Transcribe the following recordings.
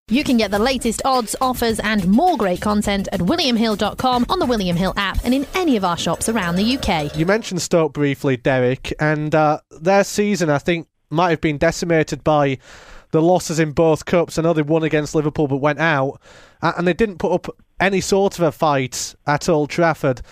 You can get the latest odds, offers and more great content at williamhill.com, on the William Hill app and in any of our shops around the UK. You mentioned Stoke briefly, Derek, and their season, I think, might have been decimated by the losses in both cups. I know they won against Liverpool but went out, and they didn't put up any sort of a fight at Old Trafford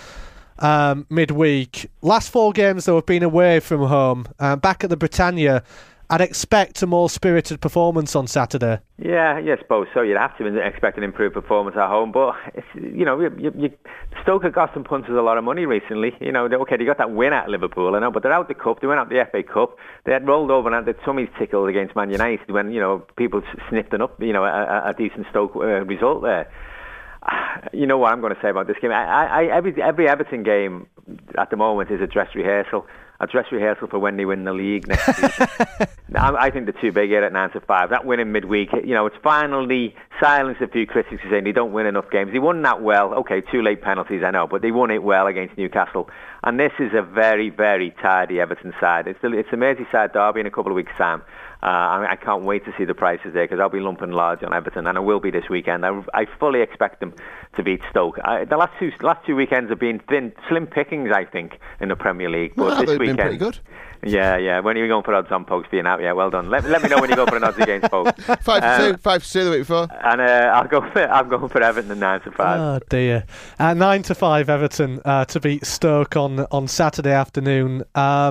midweek. Last 4 games, though, have been away from home. Back at the Britannia, I'd expect a more spirited performance on Saturday. Yeah, I suppose so. You'd have to expect an improved performance at home, but Stoke have got some punches a lot of money recently. You know, okay, they got that win at Liverpool, I know, but they're out the cup. They went out the FA Cup. They had rolled over and had their tummies tickled against Man United when people sniffed up a decent Stoke result there. You know what I'm going to say about this game? Every Everton game at the moment is a dress rehearsal for when they win the league next season. I think they're too big here at 9-5. That win in midweek, it's finally silenced a few critics who saying they don't win enough games. They won that well. Okay, 2 late penalties, I know, but they won it well against Newcastle. And this is a very, very tidy Everton side. It's a Merseyside derby in a couple of weeks' time. I can't wait to see the prices there because I'll be lumping large on Everton, and I will be this weekend. I fully expect them to beat Stoke. The last two weekends have been slim pickings, I think, in the Premier League. But this weekend, been pretty good. Yeah. When are you going for odds on Pokes being out? Yeah, well done. Let me know when you go for an odds against Pokes. 5-2 the week before. And I'm going for Everton at 9-5. Oh dear, 9-5 Everton to beat Stoke on Saturday afternoon.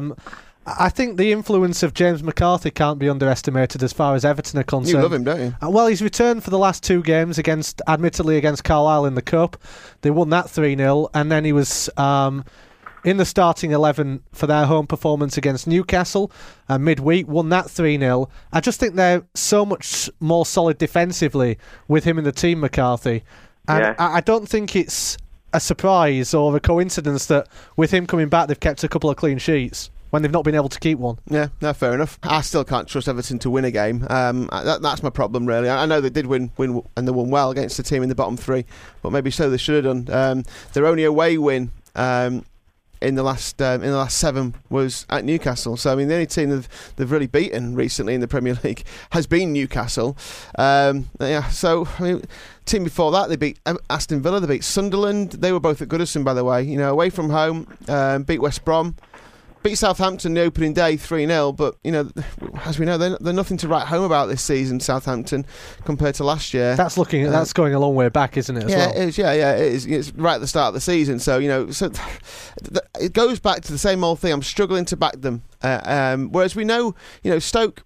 I think the influence of James McCarthy can't be underestimated as far as Everton are concerned. You love him, don't you? Well, he's returned for the last 2 games, admittedly against Carlisle in the Cup. They won that 3-0, and then he was in the starting 11 for their home performance against Newcastle midweek, won that 3-0. I just think they're so much more solid defensively with him in the team, McCarthy. And yeah. I don't think it's a surprise or a coincidence that with him coming back, they've kept a couple of clean sheets when they've not been able to keep one. Yeah, no, fair enough. I still can't trust Everton to win a game. That's my problem, really. I know they did win, and they won well against the team in the bottom 3, but maybe so they should have done. Their only away win in the last 7 was at Newcastle. So I mean, the only team they've really beaten recently in the Premier League has been Newcastle. So I mean, team before that, they beat Aston Villa, they beat Sunderland. They were both at Goodison, by the way. Away from home, beat West Brom. Beat Southampton the opening day 3-0, but as we know, they're nothing to write home about this season, Southampton, compared to last year. That's going a long way back, isn't it? As well? It is. Yeah, it is. It's right at the start of the season, so it goes back to the same old thing. I'm struggling to back them, whereas we know, Stoke.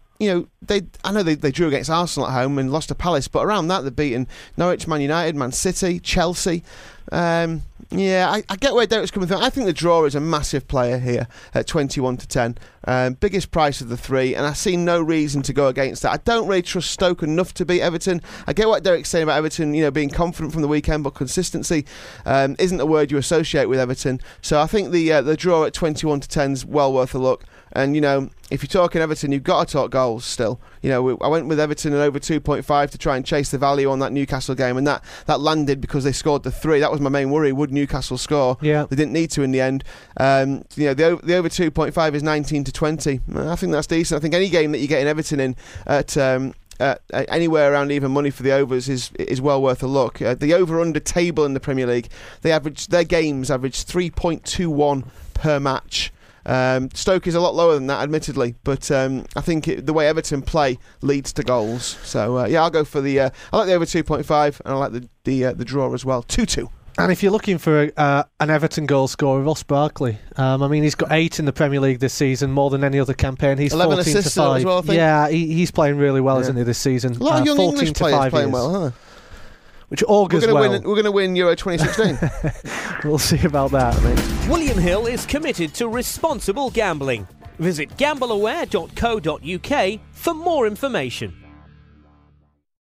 I know they drew against Arsenal at home and lost to Palace, but around that they've beaten Norwich, Man United, Man City, Chelsea. I get where Derek's coming from. I think the draw is a massive player here at 21-10. Biggest price of the 3, and I see no reason to go against that. I don't really trust Stoke enough to beat Everton. I get what Derek's saying about Everton, being confident from the weekend, but consistency isn't a word you associate with Everton. So I think the draw at 21-10 is well worth a look. And, if you're talking Everton, you've got to talk goals still. I went with Everton and over 2.5 to try and chase the value on that Newcastle game, and that landed because they scored the 3. That was my main worry. Would Newcastle score? Yeah. They didn't need to in the end. The over 2.5 is 19-20. I think that's decent. I think any game that you're getting Everton in at anywhere around even money for the overs is well worth a look. The over-under table in the Premier League, their games average 3.21 per match. Stoke is a lot lower than that, admittedly, but I think the way Everton play leads to goals. So I'll go for I like the over 2.5, and I like the draw as well. 2-2. And if you're looking for an Everton goal scorer, Ross Barkley. He's got 8 in the Premier League this season, more than any other campaign. He's 11 14 assists to 5. as well, I think. Yeah, he's playing really well, isn't he, this season? A lot of young English players playing years. well, huh? Which augurs we're well. We're going to win Euro 2016. We'll see about that, mate. William Hill is committed to responsible gambling. Visit gambleaware.co.uk for more information.